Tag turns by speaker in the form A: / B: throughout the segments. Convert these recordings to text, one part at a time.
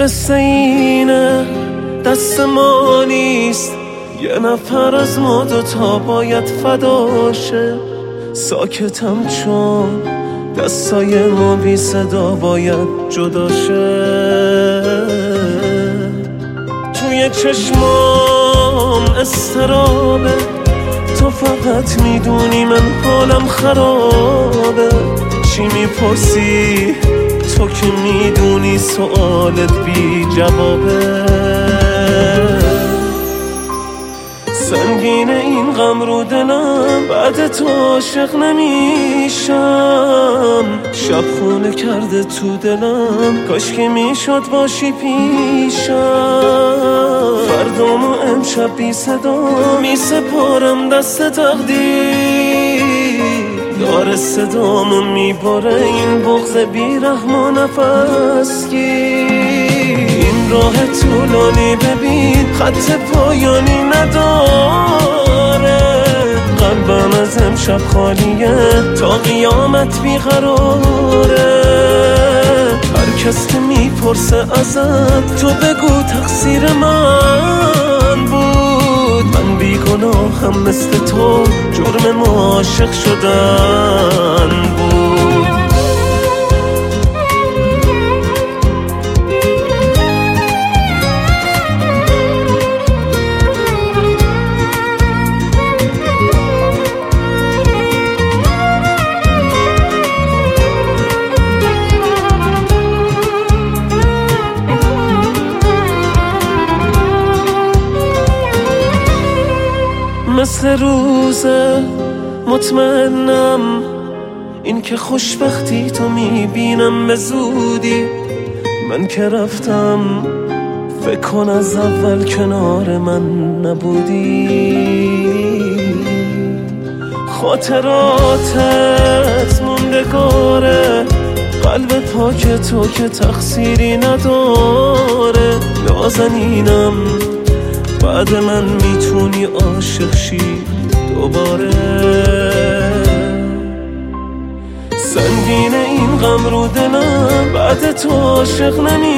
A: قصه اینه دست ما نیست، یه نفر از ما دوتا باید فداشه. ساکتم چون دستای ما بی صدا باید جداشه. توی چشمام استرابه، تو فقط میدونی من حالم خرابه. چی میپرسی تو که میدونی سوالت بی جوابه. سنگینه این غم رو دلم، بعد تو عاشق نمیشم. شب خونه کرده تو دلم، کاش که میشد باشی پیشم. فردامو امشب بی صدا میسپارم دست تقدیر. داره صدامو میباره این بغض بیرحم و نفس گیر. این راه طولانی ببین خط پایانی نداره. قلبم از امشب خالیه تا قیامت بیقراره. هر کس که میپرسه ازت تو بگو تقصیر من بود. من بیگناهم مثل تو، جرم ما عاشق شدن بود. مثل روزه مطمئنم این که خوشبختی تو میبینم به زودی. من که رفتم فکر کن از اول کنار من نبودی. خاطراتت موندگاره، قلب پاک تو که تقصیری نداره. نازنینم بعد من میتونی عاشق شی دوباره. سنگینه این غم رو دلم، بعد تو عاشق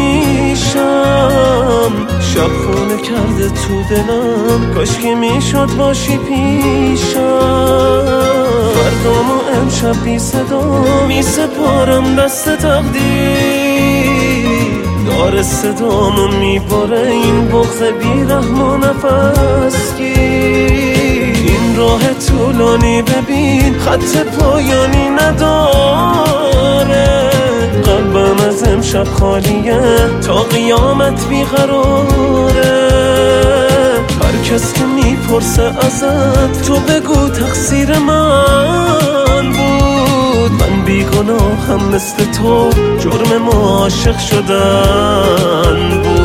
A: نمیشم. شب خونه کرده تو دلم، کاش که میشد باشی پیشم. فردامو امشب بی صدا میسپارم دست تقدیر. داره صدامو میباره این بغض بیرحم و نفس گیر. این راه طولانی ببین خط پایانی نداره. قلبم از امشب خالیه تا قیامت بیقراره. هر کس که میپرسه ازت تو بگو تقصیر من بود. من بیگناهم مثل تو، جرم ما عاشق شدن بود.